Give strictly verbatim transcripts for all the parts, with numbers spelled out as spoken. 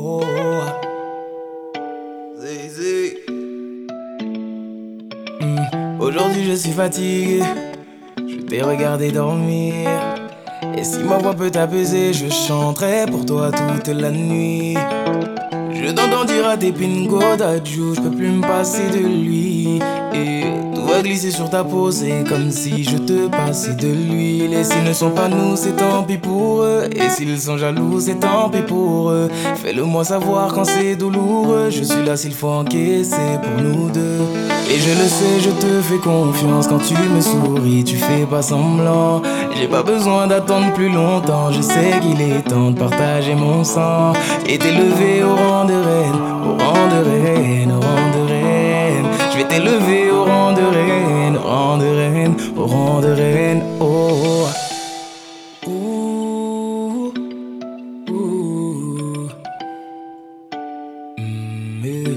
oh, oh. Zé, Hmm. Aujourd'hui je suis fatigué, je t'ai regardé dormir. Et si ma voix peut t'apaiser, je chanterai pour toi toute la nuit. Je t'entends dire à tes pingos d'adjou, je peux plus me passer de lui. Et tout va glisser sur ta peau, c'est comme si je te passais de l'huile. Et s'ils ne sont pas nous, c'est tant pis pour eux. Et s'ils sont jaloux, c'est tant pis pour eux. Fais-le moi savoir quand c'est douloureux. Je suis là s'il faut encaisser pour nous deux. Et je le sais, je te fais confiance quand tu me souris, tu fais pas semblant. J'ai pas besoin d'attendre plus longtemps, je sais qu'il est temps de partager mon sang. Et t'élever au rang de reine, au rang de reine, au rang de reine. Je vais t'élever au rang de reine, au rang de reine, au rang de reine, oh. Ouh, ouh. Mm, yeah.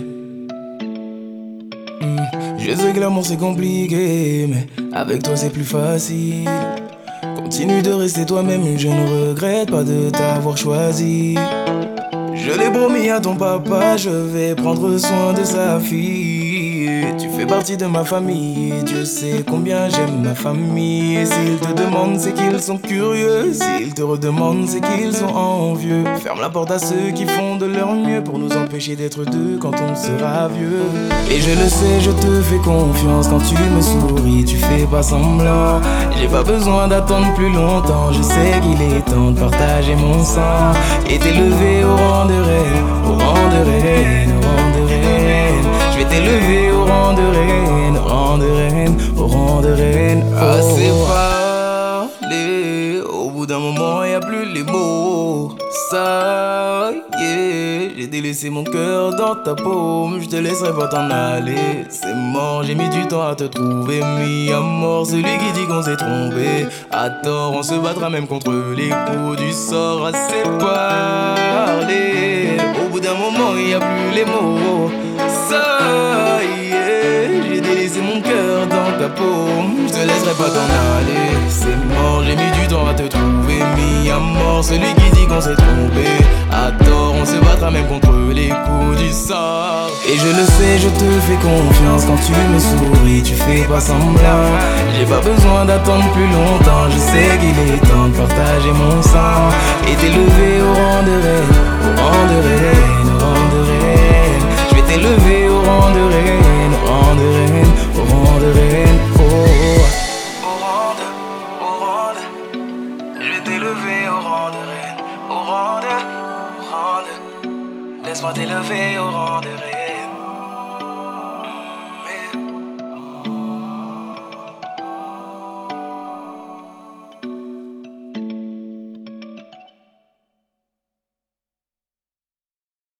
Je sais que l'amour c'est compliqué, mais avec toi c'est plus facile. Continue de rester toi-même, je ne regrette pas de t'avoir choisi. Je l'ai promis à ton papa, je vais prendre soin de sa fille. Tu fais partie de ma famille, Dieu sait combien j'aime ma famille. Et s'ils te demandent, c'est qu'ils sont curieux. S'ils te redemandent, c'est qu'ils sont envieux. Ferme la porte à ceux qui font de leur mieux pour nous empêcher d'être deux quand on sera vieux. Et je le sais, je te fais confiance quand tu me souris, tu fais pas semblant. J'ai pas besoin d'attendre plus longtemps, je sais qu'il est temps de partager mon sang. Et t'élever au rang de reine, au rang de reine, au rang de reine. Je vais t'élever au rang de reine, au rang de reine, au rang de reine. Assez parlé, au bout d'un moment y a plus les mots. Ça y est, j'ai délaissé mon cœur dans ta paume. Je te laisserai pas t'en aller, c'est mort. J'ai mis du temps à te trouver, mis à mort celui qui dit qu'on s'est trompé. À tort, on se battra même contre les coups du sort. Assez parlé, au bout d'un moment y a plus les mots. Ça y est, j'ai délaissé mon cœur dans ta paume. Je te laisserai pas t'en aller, c'est mort. J'ai mis du temps à te trouver, mis à mort celui qui dit qu'on s'est trompé. À tort, on se battra même contre les coups du sort. Et je le sais, je te fais confiance quand tu me souris, tu fais pas semblant. J'ai pas besoin d'attendre plus longtemps, je sais qu'il est temps de partager mon sang. Et t'élever au rang de reine, au rang de reine, au rang de reine. Je vais t'élever au rang de reine, au rang de reine, au rang de reine, oh. Au rang de, au rang de. Je vais t'élever au rang de reine, au rang de, au rang de. Laisse-moi t'élever au rang de reine.